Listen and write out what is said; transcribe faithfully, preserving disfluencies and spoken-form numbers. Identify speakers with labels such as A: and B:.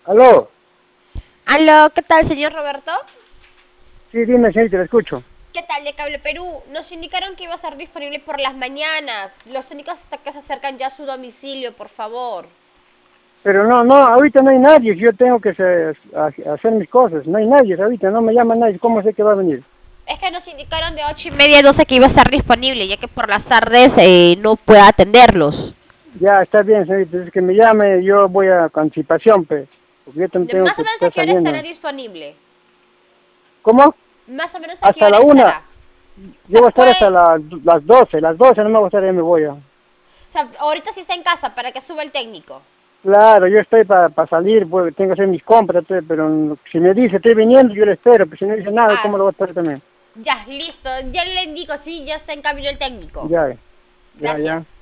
A: Aló,
B: Aló, ¿qué tal, señor Roberto?
A: sí, dime, señorita, le escucho.
B: ¿Qué tal de Cable Perú? Nos indicaron que iba a estar disponible por las mañanas. Los únicos hasta que se acercan ya a su domicilio, por favor.
A: Pero no, no, ahorita no hay nadie, yo tengo que se- ha- hacer mis cosas, no hay nadie ahorita, no me llama nadie, ¿cómo sé que va a venir?
B: Es que nos indicaron de ocho y media a doce que iba a estar disponible, ya que por las tardes eh, no pueda atenderlos.
A: Ya, está bien, señorita, es que me llame, yo voy a con anticipación, pues, porque yo también tengo
B: Más
A: que
B: o menos a
A: estar
B: qué hora estará
A: saliendo.
B: disponible.
A: ¿Cómo?
B: Más o menos a qué
A: Hasta
B: hora
A: la una,
B: estará. O
A: yo voy
B: sea,
A: a estar hasta
B: puede...
A: la- las doce, las doce no me voy a estar, ya me voy a...
B: O sea, ahorita sí está en casa para que suba el técnico.
A: Claro, yo estoy para salir, pues, tengo que hacer mis compras, pues, pero si me dice estoy viniendo, yo le espero, pero si no dice nada,
B: Ah,
A: ¿cómo lo voy a esperar también?
B: ya, listo. Ya le indico, sí, ya está en camino el técnico.
A: Ya, ya, ya.
B: Gracias.